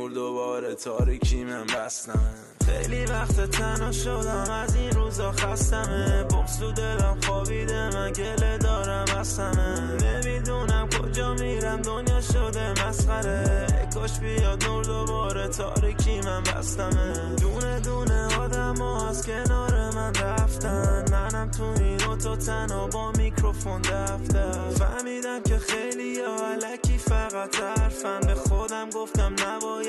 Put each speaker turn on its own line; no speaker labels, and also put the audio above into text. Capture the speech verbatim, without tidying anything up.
نور دوباره تاریکی من بستمه. خیلی وقت تنها شدم از این روزا خستمه، بغض تو دلم خوابیده من گله دارم از همه. نمیدونم کجا میرم دنیا شده مسخره، کاش بیاد نور دوباره تاریکی من بستمه. دونه دونه آدم ها از کنار من رفتن، منم تو این اتو تنها با میکروفون دفتر. فهمیدم که خیلی ها الکی فقط حرفن، به خودم گفتم نباید